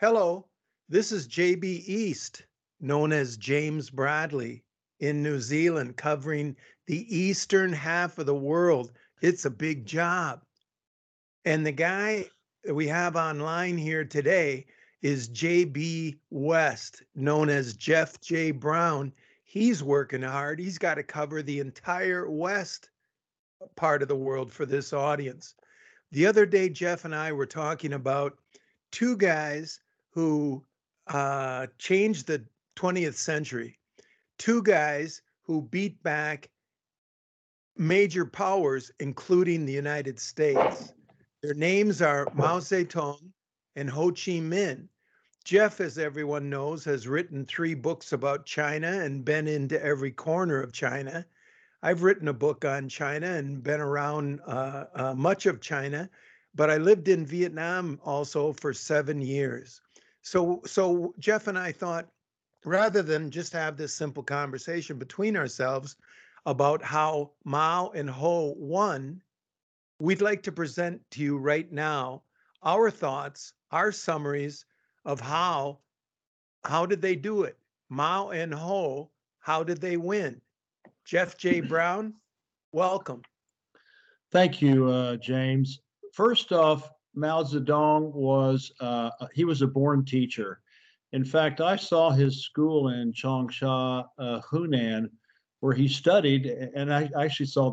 Hello, this is JB East, known as James Bradley, in New Zealand, covering the eastern half of the world. It's a big job. And the guy that we have online here today is JB West, known as Jeff J. Brown. He's working hard. He's got to cover the entire West part of the world for this audience. The other day, Jeff and I were talking about two guys who changed the 20th century, two guys who beat back major powers, including the United States. Their names are Mao Zedong and Ho Chi Minh. Jeff, as everyone knows, has written 3 books about China and been into every corner of China. I've written a book on China and been around much of China, but I lived in Vietnam also for 7 years. So Jeff and I thought, rather than just have this simple conversation between ourselves about how Mao and Ho won, we'd like to present to you right now our thoughts, our summaries of how did they do it? Mao and Ho, how did they win? Jeff J. Brown, welcome. Thank you, James. First off, Mao Zedong he was a born teacher. In fact, I saw his school in Changsha, Hunan, where he studied, and I actually saw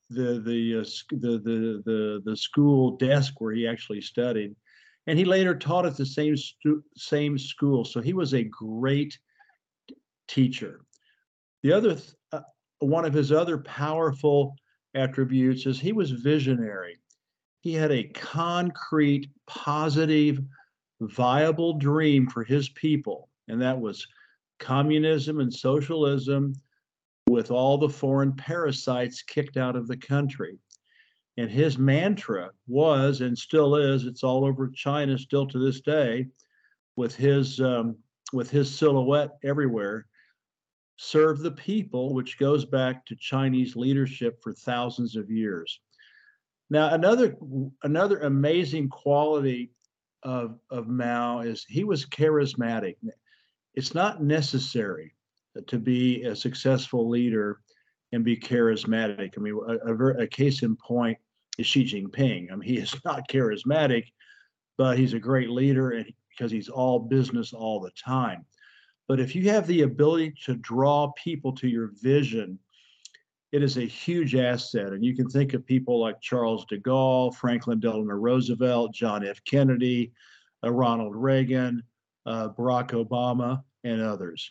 the school desk where he actually studied, and he later taught at the same school. So he was a great teacher. The other one of his other powerful attributes is he was visionary. He had a concrete, positive, viable dream for his people, and that was communism and socialism with all the foreign parasites kicked out of the country. And his mantra was, and still is, it's all over China still to this day, with his silhouette everywhere: serve the people, which goes back to Chinese leadership for thousands of years. Now, another amazing quality of Mao is he was charismatic. It's not necessary to be a successful leader and be charismatic. I mean, a case in point is Xi Jinping. I mean, he is not charismatic, but he's a great leader, and because he's all business all the time. But if you have the ability to draw people to your vision, it is a huge asset. And you can think of people like Charles de Gaulle, Franklin Delano Roosevelt, John F. Kennedy, Ronald Reagan, Barack Obama, and others.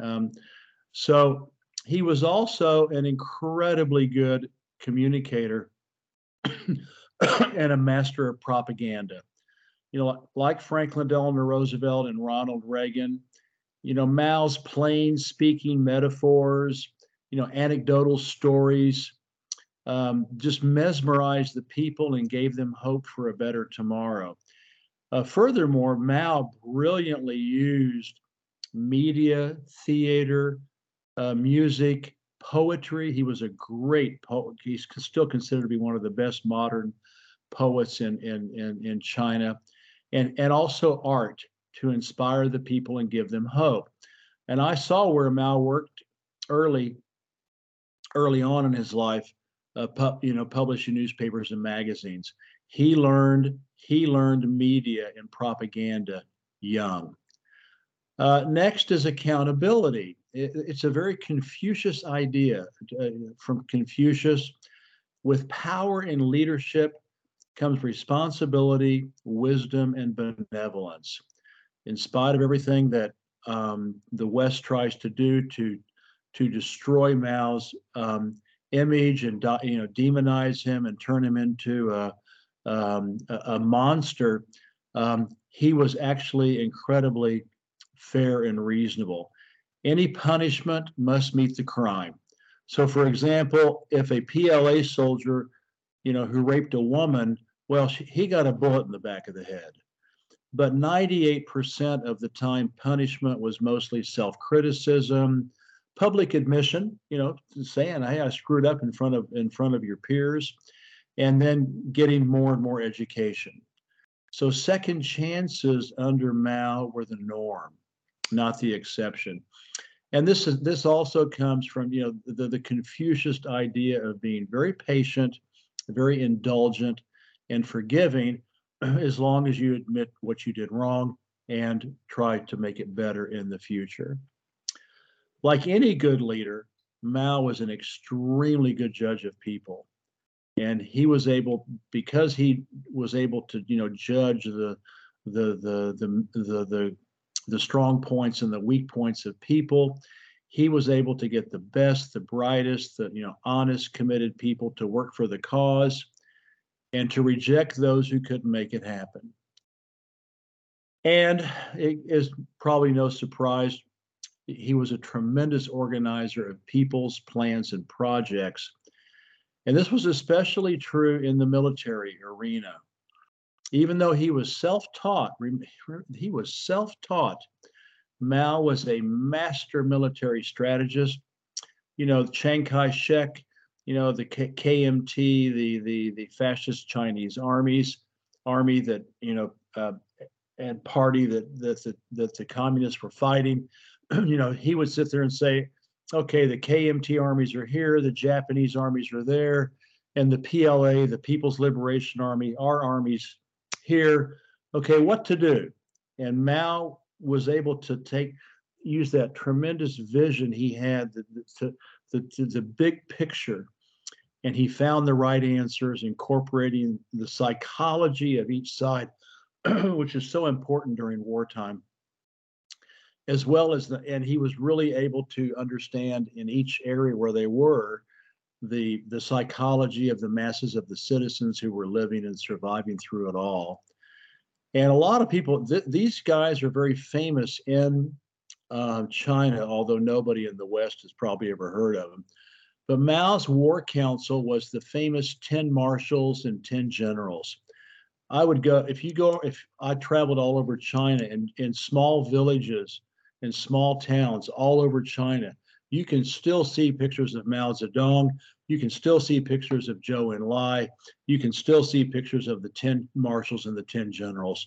So he was also an incredibly good communicator and a master of propaganda. You know, like Franklin Delano Roosevelt and Ronald Reagan, you know, Mao's plain speaking metaphors, you know, anecdotal stories, just mesmerized the people and gave them hope for a better tomorrow. Furthermore, Mao brilliantly used media, theater, music, poetry. He was a great poet. He's still considered to be one of the best modern poets in China, and also art to inspire the people and give them hope. And I saw where Mao worked early on in his life, publishing newspapers and magazines. He learned media and propaganda young. Next is accountability. It's a very Confucius idea from Confucius. With power and leadership comes responsibility, wisdom, and benevolence. In spite of everything that the West tries to do to destroy Mao's image and demonize him and turn him into a monster, he was actually incredibly fair and reasonable. Any punishment must meet the crime. So, for example, if a PLA soldier, who raped a woman, well, he got a bullet in the back of the head. But 98% of the time, punishment was mostly self-criticism, public admission, saying, "Hey, I screwed up in front of your peers," and then getting more and more education. So second chances under Mao were the norm, not the exception. And this also comes from, you know, the Confucius idea of being very patient, very indulgent, and forgiving, as long as you admit what you did wrong and try to make it better in the future. Like any good leader, Mao was an extremely good judge of people, and he was able, because he was able to, you know, judge the strong points and the weak points of people. He was able to get the best, the brightest, the, you know, honest, committed people to work for the cause, and to reject those who couldn't make it happen. And it is probably no surprise, he was a tremendous organizer of people's plans and projects. And this was especially true in the military arena. Even though he was self-taught, Mao was a master military strategist. You know, Chiang Kai-shek, you know, the KMT, the fascist Chinese army that, you know, and party that the communists were fighting. You know, he would sit there and say, okay, the KMT armies are here, the Japanese armies are there, and the PLA, the People's Liberation Army, our armies here. Okay, what to do? And Mao was able to use that tremendous vision he had, the big picture, and he found the right answers, incorporating the psychology of each side, which is so important during wartime, as well as and he was really able to understand in each area where they were the psychology of the masses of the citizens who were living and surviving through it all. And a lot of people, these guys are very famous in China, although nobody in the West has probably ever heard of them. But Mao's war council was the famous 10 marshals and 10 generals. If I traveled all over China, and in small villages and small towns all over China, you can still see pictures of Mao Zedong. You can still see pictures of Zhou Enlai. You can still see pictures of the 10 marshals and the 10 generals.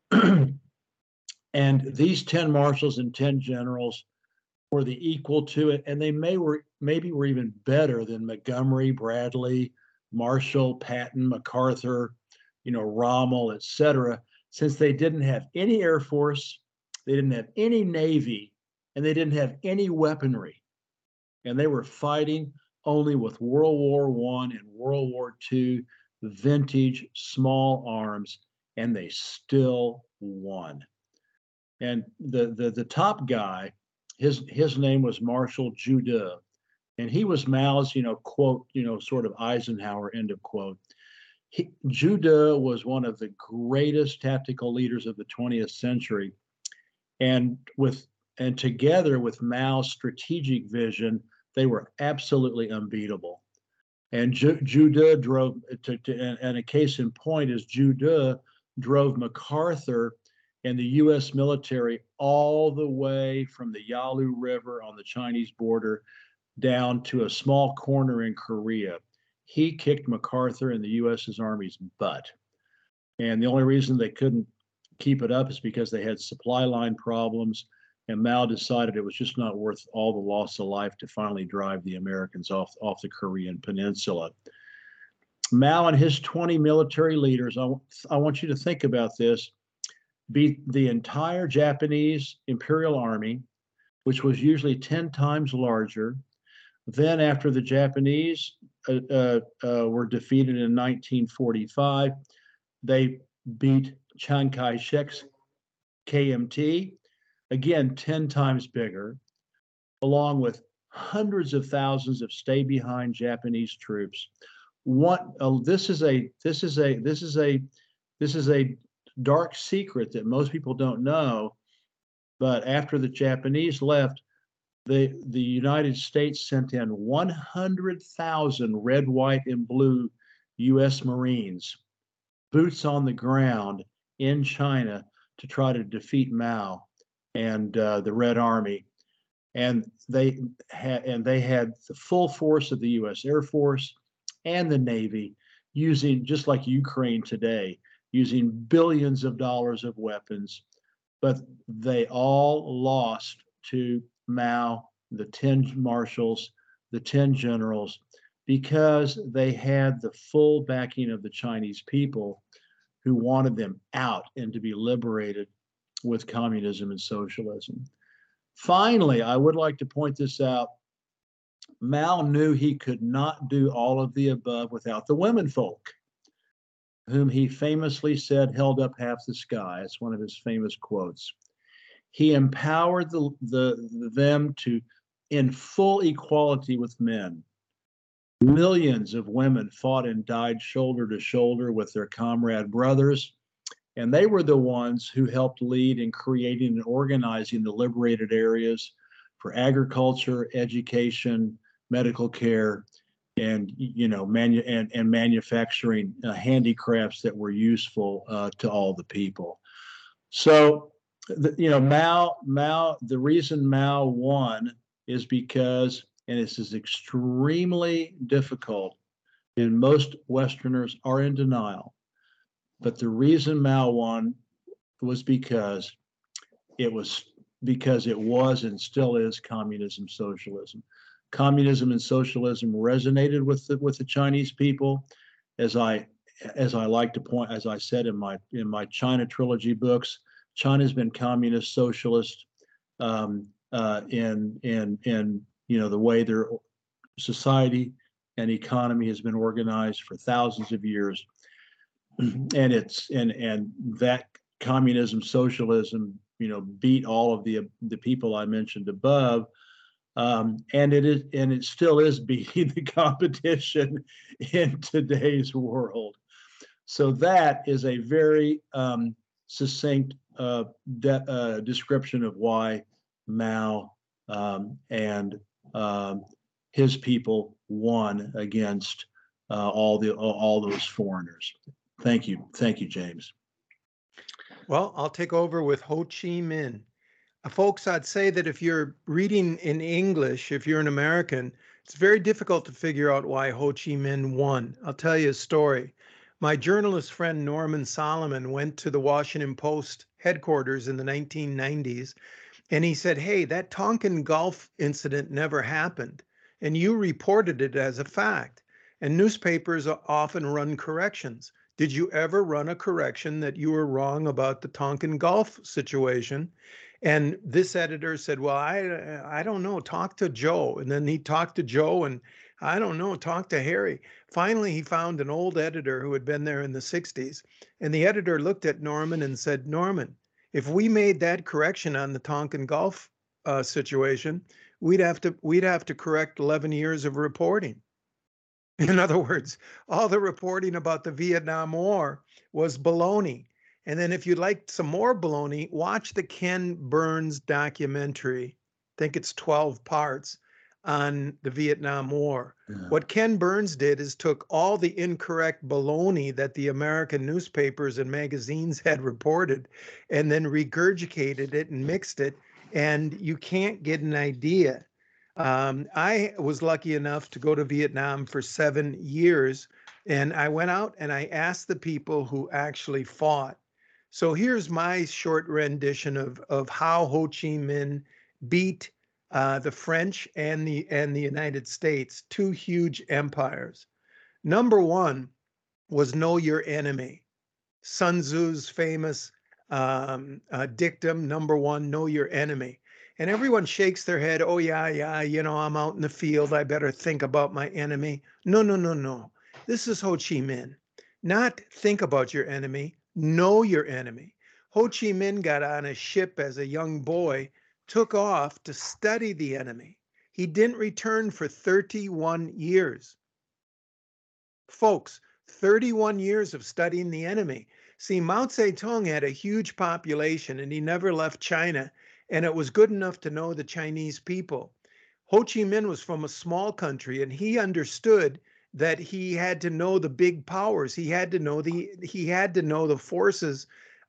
And these 10 marshals and 10 generals were the equal to it, and they maybe were even better than Montgomery, Bradley, Marshall, Patton, MacArthur, you know, Rommel, etc., since they didn't have any Air Force, they didn't have any Navy, and they didn't have any weaponry. And they were fighting only with World War I and World War II vintage small arms, and they still won. And the top guy, his name was Marshal Zhu De, and he was Mao's, you know, quote, you know, sort of Eisenhower, end of quote. Zhu De was one of the greatest tactical leaders of the 20th century, and together with Mao's strategic vision, they were absolutely unbeatable. And Zhu De drove, and a case in point is Zhu De drove MacArthur and the U.S. military all the way from the Yalu River on the Chinese border down to a small corner in Korea. He kicked MacArthur and the U.S.'s Army's butt. And the only reason they couldn't keep it up is because they had supply line problems, and Mao decided it was just not worth all the loss of life to finally drive the Americans off the Korean peninsula. Mao and his 20 military leaders, I want you to think about this, beat the entire Japanese Imperial Army, which was usually 10 times larger. Then after the Japanese were defeated in 1945, they beat Chiang Kai-shek's KMT, again 10 times bigger, along with hundreds of thousands of stay-behind Japanese troops. This is a dark secret that most people don't know, but after the Japanese left, the United States sent in 100,000 red, white, and blue U.S. Marines, boots on the ground in China, to try to defeat Mao and the Red Army. And they had the full force of the U.S. Air Force and the Navy, using, just like Ukraine today, using billions of dollars of weapons, but they all lost to Mao, the 10 marshals, the 10 generals, because they had the full backing of the Chinese people who wanted them out and to be liberated with communism and socialism. Finally, I would like to point this out. Mao knew he could not do all of the above without the women folk, whom he famously said held up half the sky. It's one of his famous quotes. He empowered them to in full equality with men. Millions of women fought and died shoulder to shoulder with their comrade brothers, and they were the ones who helped lead in creating and organizing the liberated areas for agriculture, education, medical care, and manufacturing handicrafts that were useful to all the people. So, Mao. The reason Mao won is because, and this is extremely difficult, and most Westerners are in denial. But the reason Mao won was because it was and still is communism, socialism. Communism and socialism resonated with the Chinese people, as I like to point, as I said in my China trilogy books. China's been communist, socialist in the way their society and economy has been organized for thousands of years, and that communism, socialism, beat all of the people I mentioned above. And it still is beating the competition in today's world. So that is a very succinct description of why Mao and his people won against all those foreigners. Thank you, James. Well, I'll take over with Ho Chi Minh. Folks, I'd say that if you're reading in English, if you're an American, it's very difficult to figure out why Ho Chi Minh won. I'll tell you a story. My journalist friend Norman Solomon went to the Washington Post headquarters in the 1990s, and he said, "Hey, that Tonkin Gulf incident never happened, and you reported it as a fact. And newspapers often run corrections. Did you ever run a correction that you were wrong about the Tonkin Gulf situation?" And this editor said, "Well, I don't know, talk to Joe." And then he talked to Joe, and I don't know, talk to Harry. Finally, he found an old editor who had been there in the 60s. And the editor looked at Norman and said, "Norman, if we made that correction on the Tonkin Gulf situation, we'd have to correct 11 years of reporting." In other words, all the reporting about the Vietnam War was baloney. And then if you'd like some more baloney, watch the Ken Burns documentary. I think it's 12 parts on the Vietnam War. Yeah. What Ken Burns did is took all the incorrect baloney that the American newspapers and magazines had reported and then regurgitated it and mixed it, and you can't get an idea. I was lucky enough to go to Vietnam for 7 years, and I went out and I asked the people who actually fought. So here's my short rendition of how Ho Chi Minh beat the French and the United States, two huge empires. Number one was know your enemy. Sun Tzu's famous dictum, number one, know your enemy. And everyone shakes their head, "Oh, yeah, I'm out in the field. I better think about my enemy." No, no, no, no. This is Ho Chi Minh. Not think about your enemy, know your enemy. Ho Chi Minh got on a ship as a young boy, took off to study the enemy. He didn't return for 31 years. Folks, 31 years of studying the enemy. See, Mao Zedong had a huge population and he never left China, and it was good enough to know the Chinese people. Ho Chi Minh was from a small country, and he understood that he had to know the big powers. He had to know the forces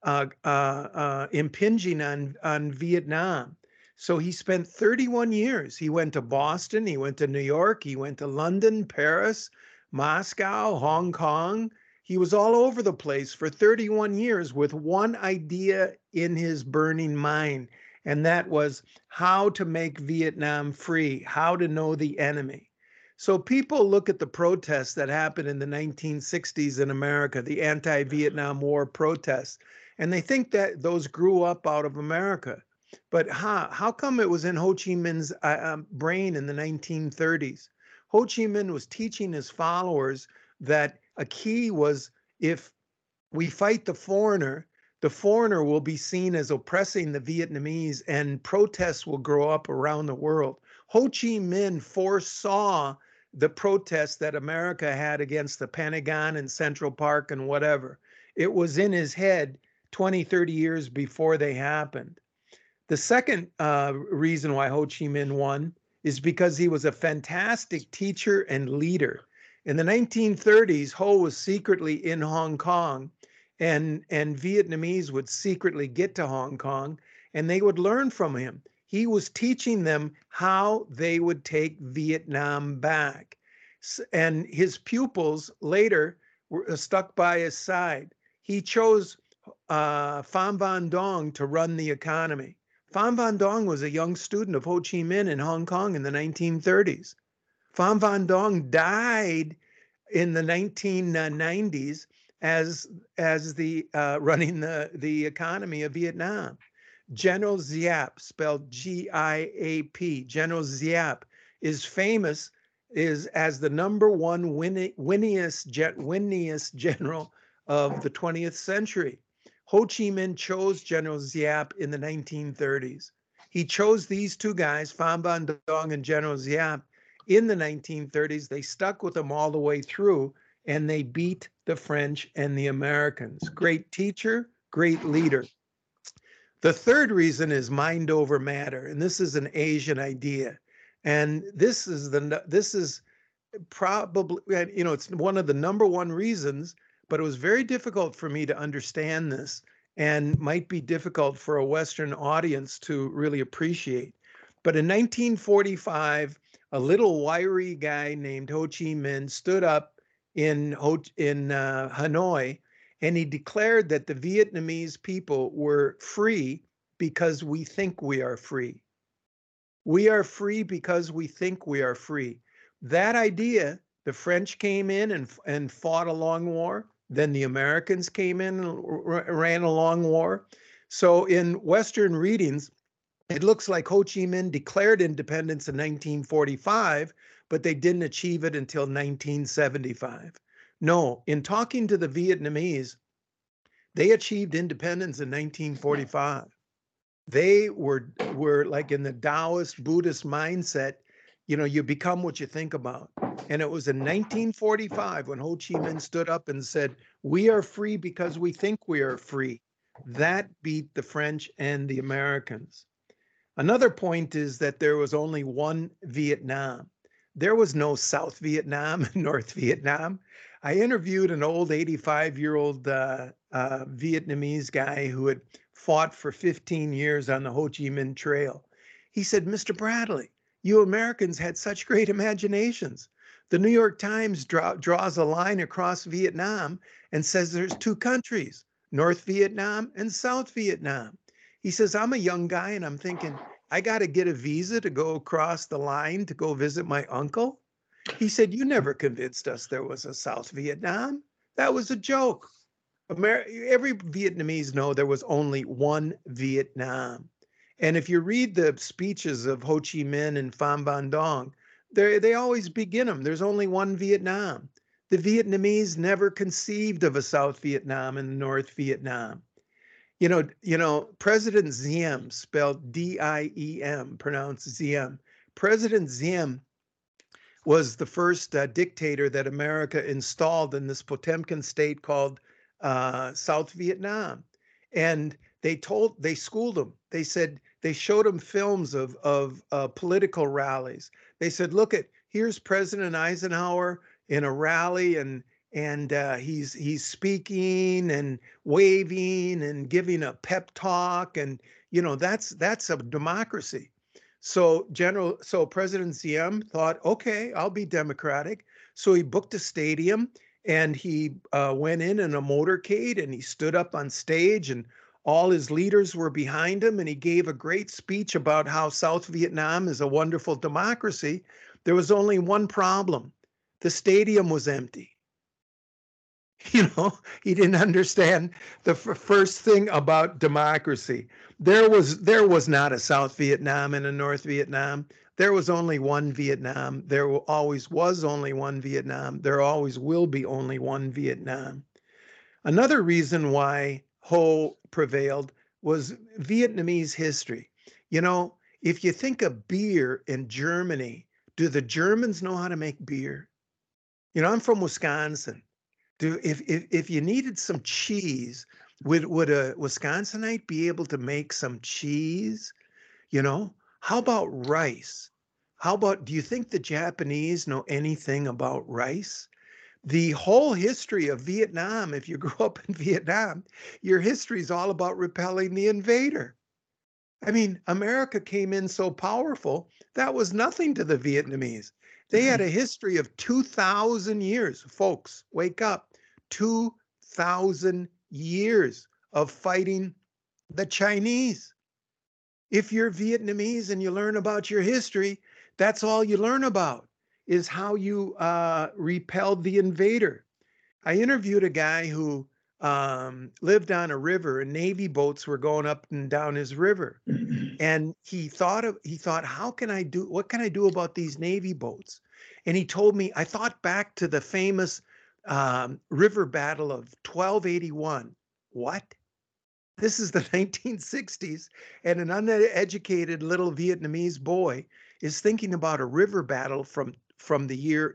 impinging on Vietnam. So he spent 31 years. He went to Boston, he went to New York, he went to London, Paris, Moscow, Hong Kong. He was all over the place for 31 years with one idea in his burning mind, and that was how to make Vietnam free, how to know the enemy. So people look at the protests that happened in the 1960s in America, the anti-Vietnam War protests, and they think that those grew up out of America. But how come it was in Ho Chi Minh's brain in the 1930s? Ho Chi Minh was teaching his followers that a key was, if we fight the foreigner will be seen as oppressing the Vietnamese, and protests will grow up around the world. Ho Chi Minh foresaw the protests that America had against the Pentagon and Central Park and whatever. It was in his head 20, 30 years before they happened. The second reason why Ho Chi Minh won is because he was a fantastic teacher and leader. In the 1930s, Ho was secretly in Hong Kong, and Vietnamese would secretly get to Hong Kong, and they would learn from him. He was teaching them how they would take Vietnam back. And his pupils later were stuck by his side. He chose Pham Van Dong to run the economy. Pham Van Dong was a young student of Ho Chi Minh in Hong Kong in the 1930s. Pham Van Dong died in the 1990s as the running the economy of Vietnam. General Giap, spelled Giap, General Giap is famous as the number one winningest general of the 20th century. Ho Chi Minh chose General Giap in the 1930s. He chose these two guys, Pham Van Dong and General Giap, in the 1930s. They stuck with him all the way through, and they beat the French and the Americans. Great teacher, great leader. The third reason is mind over matter, and this is an Asian idea. And this is probably, it's one of the number one reasons, but it was very difficult for me to understand this, and might be difficult for a Western audience to really appreciate. But in 1945, a little wiry guy named Ho Chi Minh stood up in Hanoi, and he declared that the Vietnamese people were free because we think we are free. We are free because we think we are free. That idea, the French came in and fought a long war. Then the Americans came in and ran a long war. So in Western readings, it looks like Ho Chi Minh declared independence in 1945, but they didn't achieve it until 1975. No, in talking to the Vietnamese, they achieved independence in 1945. They were like in the Taoist Buddhist mindset, you become what you think about. And it was in 1945 when Ho Chi Minh stood up and said, we are free because we think we are free. That beat the French and the Americans. Another point is that there was only one Vietnam. There was no South Vietnam and North Vietnam. I interviewed an old 85-year-old Vietnamese guy who had fought for 15 years on the Ho Chi Minh Trail. He said, Mr. Bradley, you Americans had such great imaginations. The New York Times draws a line across Vietnam and says there's two countries, North Vietnam and South Vietnam. He says, I'm a young guy and I'm thinking, I got to get a visa to go across the line to go visit my uncle. He said, you never convinced us there was a South Vietnam. That was a joke. Every Vietnamese know there was only one Vietnam. And if you read the speeches of Ho Chi Minh and Pham Van Dong, they always begin them. There's only one Vietnam. The Vietnamese never conceived of a South Vietnam and North Vietnam. President Diem, spelled D-I-E-M, pronounced Diem. President Diem was the first dictator that America installed in this Potemkin state called South Vietnam. And they schooled him. They said, they showed him films of political rallies. They said, here's President Eisenhower in a rally, and he's speaking and waving and giving a pep talk, and that's a democracy. So President Diem thought, okay, I'll be democratic. So he booked a stadium And he went in a motorcade and he stood up on stage and all his leaders were behind him and he gave a great speech about how South Vietnam is a wonderful democracy. There was only one problem. The stadium was empty. You know, he didn't understand the first thing about democracy. There was not a South Vietnam and a North Vietnam. There was only one Vietnam. There always was only one Vietnam. There always will be only one Vietnam. Another reason why Ho prevailed was Vietnamese history. You know, if you think of beer in Germany, do the Germans know how to make beer? You know, I'm from Wisconsin. If you needed some cheese, would a Wisconsinite be able to make some cheese? You know, how about rice? How about, do you think the Japanese know anything about rice? The whole history of Vietnam, if you grew up in Vietnam, your history is all about repelling the invader. I mean, America came in so powerful, that was nothing to the Vietnamese. They had a history of 2,000 years. Folks, wake up. 2,000 years of fighting the Chinese. If you're Vietnamese and you learn about your history, that's all you learn about is how you repelled the invader. I interviewed a guy who lived on a river and Navy boats were going up and down his river. And he thought, what can I do about these Navy boats? And he told me, I thought back to the famous river battle of 1281. What? This is the 1960s, and an uneducated little Vietnamese boy is thinking about a river battle from the year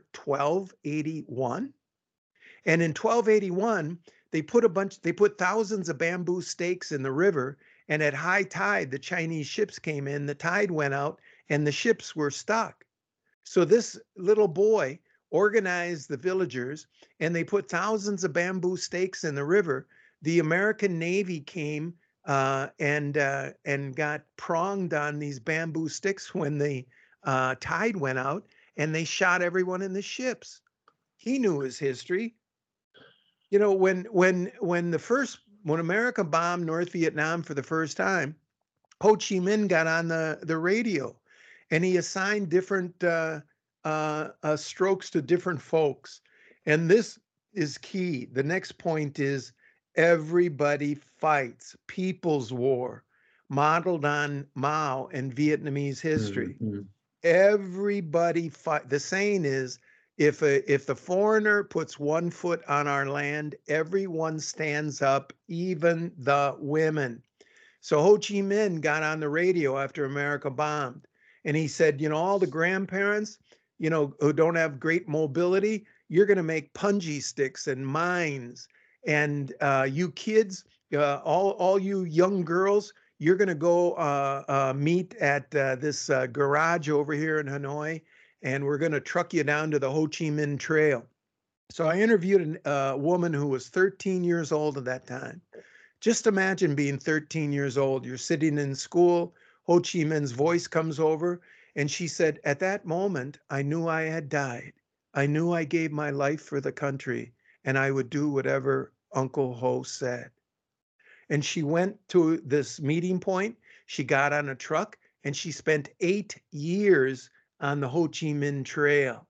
1281. And in 1281, they put thousands of bamboo stakes in the river, and at high tide, the Chinese ships came in, the tide went out, and the ships were stuck. So this little boy organized the villagers, and they put thousands of bamboo stakes in the river. The American Navy came and got pronged on these bamboo sticks when the tide went out, and they shot everyone in the ships. He knew his history. You know, when America bombed North Vietnam for the first time, Ho Chi Minh got on the radio, and he assigned different strokes to different folks. And this is key. The next point is everybody fights. People's War, modeled on Mao and Vietnamese history. Mm-hmm. Everybody fight. The saying is, if the foreigner puts one foot on our land, everyone stands up, even the women. So Ho Chi Minh got on the radio after America bombed, and he said, you know, all the grandparents, you know, who don't have great mobility, you're going to make punji sticks and mines, and you kids, all you young girls, you're going to go meet at this garage over here in Hanoi, and we're going to truck you down to the Ho Chi Minh Trail. So I interviewed a woman who was 13 years old at that time. Just imagine being 13 years old. You're sitting in school. Ho Chi Minh's voice comes over, and she said, at that moment, I knew I had died. I knew I gave my life for the country, and I would do whatever Uncle Ho said. And she went to this meeting point. She got on a truck, and she spent 8 years on the Ho Chi Minh Trail.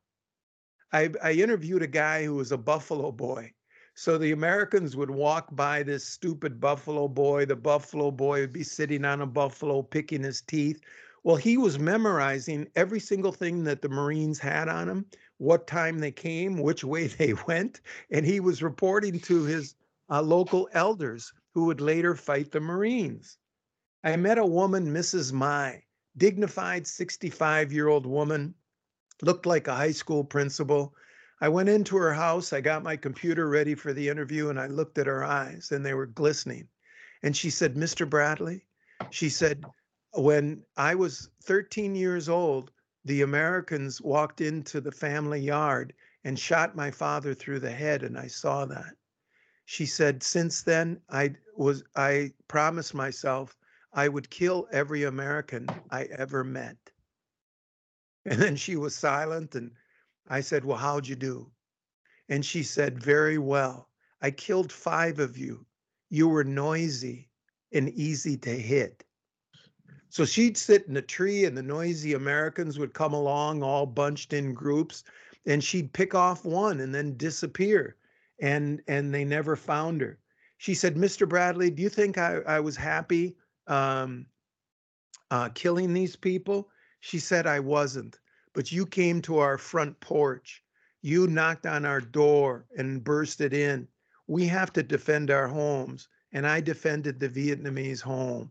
I interviewed a guy who was a Buffalo boy. So the Americans would walk by this stupid buffalo boy. The buffalo boy would be sitting on a buffalo, picking his teeth. Well, he was memorizing every single thing that the Marines had on him, what time they came, which way they went, and he was reporting to his local elders who would later fight the Marines. I met a woman, Mrs. Mai, dignified 65-year-old woman, looked like a high school principal. I went into her house, I got my computer ready for the interview, and I looked at her eyes, and they were glistening. And she said, Mr. Bradley, she said, when I was 13 years old, the Americans walked into the family yard and shot my father through the head, and I saw that. She said, since then, I promised myself I would kill every American I ever met. And then she was silent, and I said, well, how'd you do? And she said, very well. I killed 5 of you. You were noisy and easy to hit. So she'd sit in a tree and the noisy Americans would come along all bunched in groups, and she'd pick off one and then disappear. And they never found her. She said, Mr. Bradley, do you think I was happy um, killing these people? She said, I wasn't. But you came to our front porch. You knocked on our door and bursted in. We have to defend our homes. And I defended the Vietnamese home.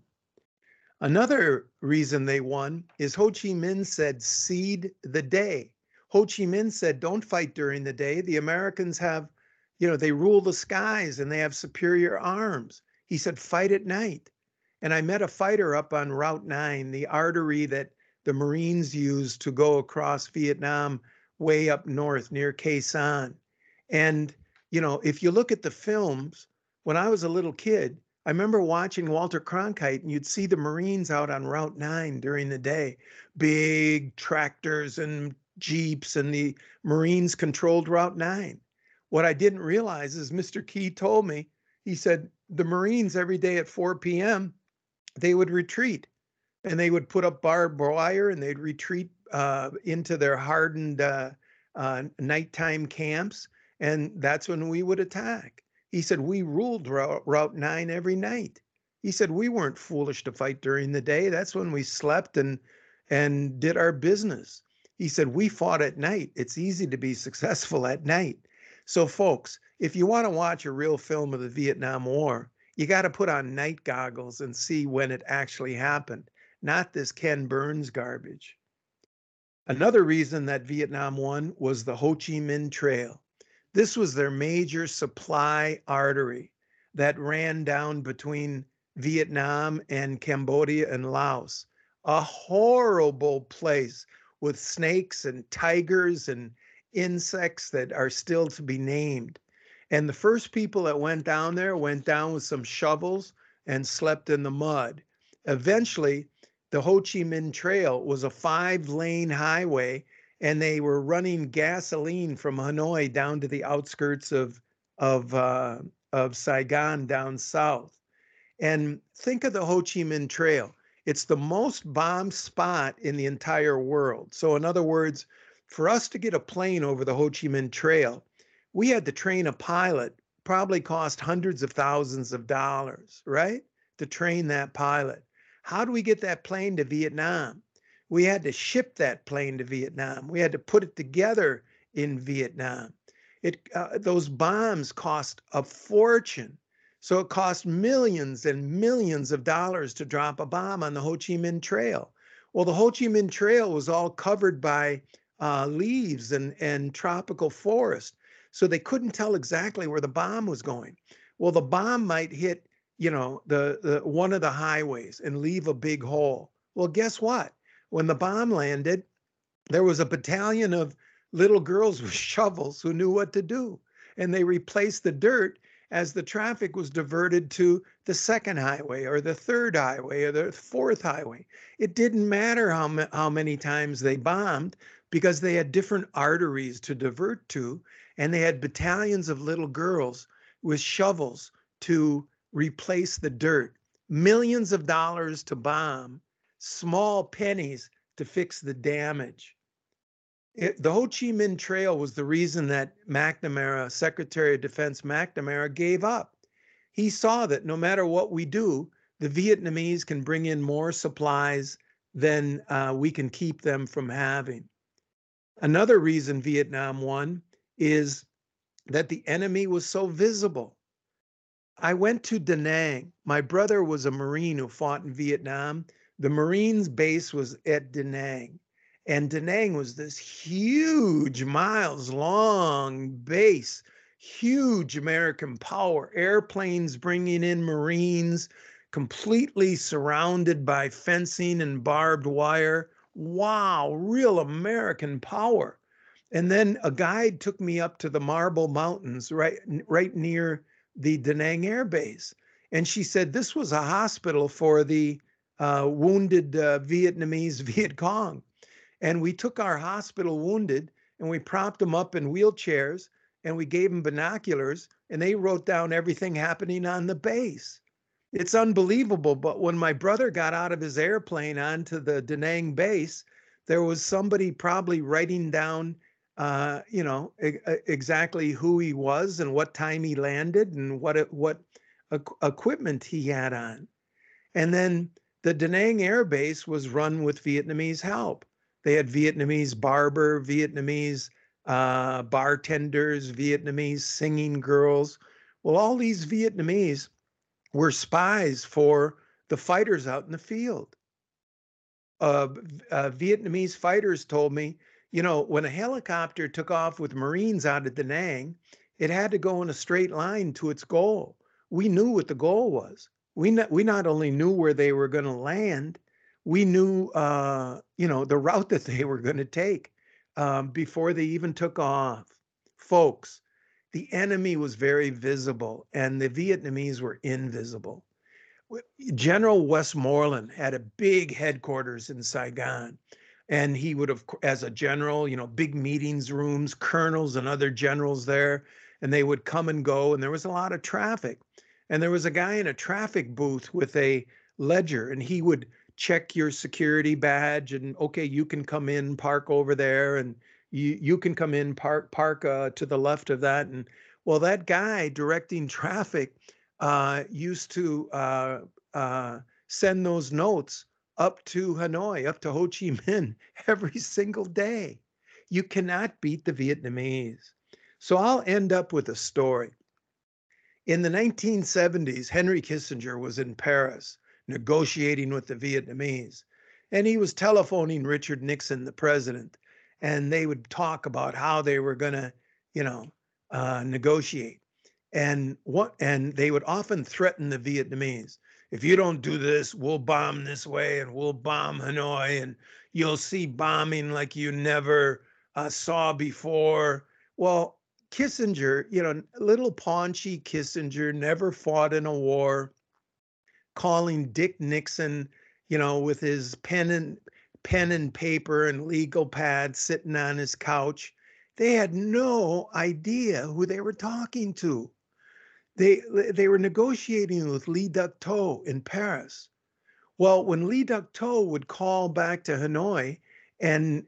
Another reason they won is Ho Chi Minh said, cede the day. Ho Chi Minh said, don't fight during the day. The Americans have, they rule the skies and they have superior arms. He said, fight at night. And I met a fighter up on Route 9, the artery that the Marines used to go across Vietnam way up north near Khe Sanh. And, if you look at the films, when I was a little kid, I remember watching Walter Cronkite, and you'd see the Marines out on Route 9 during the day, big tractors and Jeeps, and the Marines controlled Route 9. What I didn't realize is Mr. Key told me, he said, the Marines every day at 4 p.m., they would retreat, and they would put up barbed wire, and they'd retreat into their hardened nighttime camps, and that's when we would attack. He said, we ruled Route 9 every night. He said, we weren't foolish to fight during the day. That's when we slept and did our business. He said, we fought at night. It's easy to be successful at night. So folks, if you want to watch a real film of the Vietnam War, you got to put on night goggles and see when it actually happened, not this Ken Burns garbage. Another reason that Vietnam won was the Ho Chi Minh Trail. This was their major supply artery that ran down between Vietnam and Cambodia and Laos. A horrible place with snakes and tigers and insects that are still to be named. And the first people that went down there went down with some shovels and slept in the mud. Eventually, the Ho Chi Minh Trail was a 5-lane highway, and they were running gasoline from Hanoi down to the outskirts of Saigon down south. And think of the Ho Chi Minh Trail. It's the most bombed spot in the entire world. So in other words, for us to get a plane over the Ho Chi Minh Trail, we had to train a pilot, probably cost hundreds of thousands of dollars, right? To train that pilot. How do we get that plane to Vietnam? We had to ship that plane to Vietnam. We had to put it together in Vietnam. Those bombs cost a fortune. So it cost millions and millions of dollars to drop a bomb on the Ho Chi Minh Trail. Well, the Ho Chi Minh Trail was all covered by leaves and tropical forest. So they couldn't tell exactly where the bomb was going. Well, the bomb might hit, the one of the highways and leave a big hole. Well, guess what? When the bomb landed, there was a battalion of little girls with shovels who knew what to do. And they replaced the dirt as the traffic was diverted to the second highway or the third highway or the fourth highway. It didn't matter how many times they bombed, because they had different arteries to divert to, and they had battalions of little girls with shovels to replace the dirt. Millions of dollars to bomb, small pennies to fix the damage. The Ho Chi Minh Trail was the reason that McNamara, Secretary of Defense McNamara, gave up. He saw that no matter what we do, the Vietnamese can bring in more supplies than we can keep them from having. Another reason Vietnam won is that the enemy was so visible. I went to Da Nang. My brother was a Marine who fought in Vietnam. The Marines' base was at Da Nang. And Da Nang was this huge, miles long base, huge American power, airplanes bringing in Marines, completely surrounded by fencing and barbed wire. Wow, real American power. And then a guide took me up to the Marble Mountains, right near the Da Nang Air Base. And she said this was a hospital for the wounded Vietnamese Viet Cong. And we took our hospital wounded and we propped them up in wheelchairs, and we gave them binoculars, and they wrote down everything happening on the base. It's unbelievable. But when my brother got out of his airplane onto the Da Nang base, there was somebody probably writing down, exactly who he was and what time he landed and what equipment he had on. And then the Da Nang Air Base was run with Vietnamese help. They had Vietnamese barber, Vietnamese bartenders, Vietnamese singing girls. Well, all these Vietnamese were spies for the fighters out in the field. Vietnamese fighters told me, when a helicopter took off with Marines out of Da Nang, it had to go in a straight line to its goal. We knew what the goal was. We not only knew where they were going to land, we knew, the route that they were going to take before they even took off. Folks, the enemy was very visible and the Vietnamese were invisible. General Westmoreland had a big headquarters in Saigon. And he would have, as a general, big meetings rooms, colonels and other generals there, and they would come and go. And there was a lot of traffic. And there was a guy in a traffic booth with a ledger, and he would check your security badge and, okay, you can come in, park over there, and you can come in, park to the left of that. And well, that guy directing traffic used to send those notes up to Hanoi, up to Ho Chi Minh every single day. You cannot beat the Vietnamese. So I'll end up with a story. In the 1970s, Henry Kissinger was in Paris negotiating with the Vietnamese, and he was telephoning Richard Nixon, the president, and they would talk about how they were going to, negotiate. And they would often threaten the Vietnamese. If you don't do this, we'll bomb this way and we'll bomb Hanoi and you'll see bombing like you never saw before. Well, Kissinger, little paunchy Kissinger never fought in a war, calling Dick Nixon, with his pen and paper and legal pad sitting on his couch. They had no idea who they were talking to. They were negotiating with Lee Duc-Tho in Paris. Well, when Lee Duc-Tho would call back to Hanoi and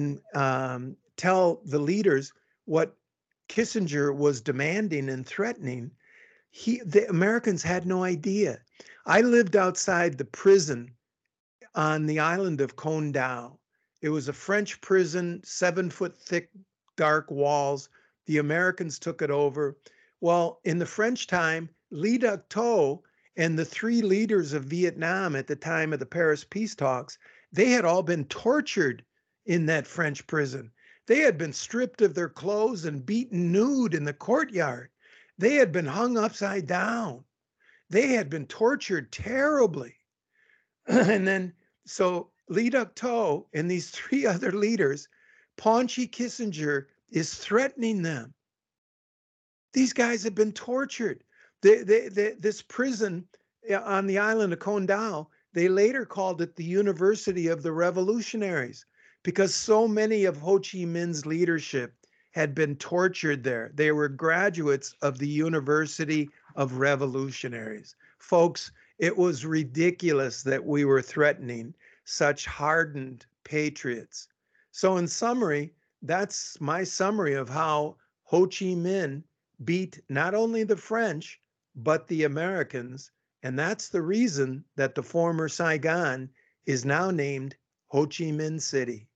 tell the leaders what Kissinger was demanding and threatening, the Americans had no idea. I lived outside the prison on the island of Con Dao. It was a French prison, 7-foot thick, dark walls. The Americans took it over. Well, in the French time, Lee Duc-Tho and the 3 leaders of Vietnam at the time of the Paris peace talks, they had all been tortured in that French prison. They had been stripped of their clothes and beaten nude in the courtyard. They had been hung upside down. They had been tortured terribly. And then, so Lee Duc-Tho and these 3 other leaders, paunchy Kissinger is threatening them. These guys have been tortured. This prison on the island of Con Dao, they later called it the University of the Revolutionaries because so many of Ho Chi Minh's leadership had been tortured there. They were graduates of the University of Revolutionaries. Folks, it was ridiculous that we were threatening such hardened patriots. So in summary, that's my summary of how Ho Chi Minh beat not only the French, but the Americans. And that's the reason that the former Saigon is now named Ho Chi Minh City.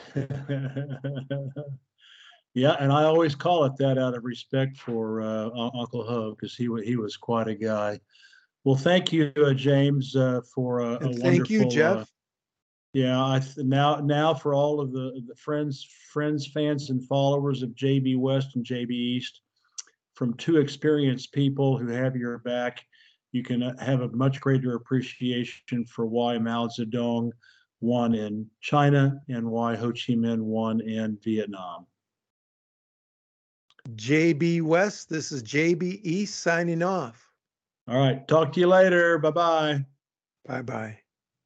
Yeah, and I always call it that out of respect for Uncle Ho, because he was quite a guy. Well, thank you, James, for a wonderful. Thank you, Jeff. Yeah, now for all of the friends, fans, and followers of JB West and JB East, from 2 experienced people who have your back, you can have a much greater appreciation for why Mao Zedong won in China and why Ho Chi Minh won in Vietnam. JB West, this is JB East signing off. All right, talk to you later. Bye-bye. Bye-bye.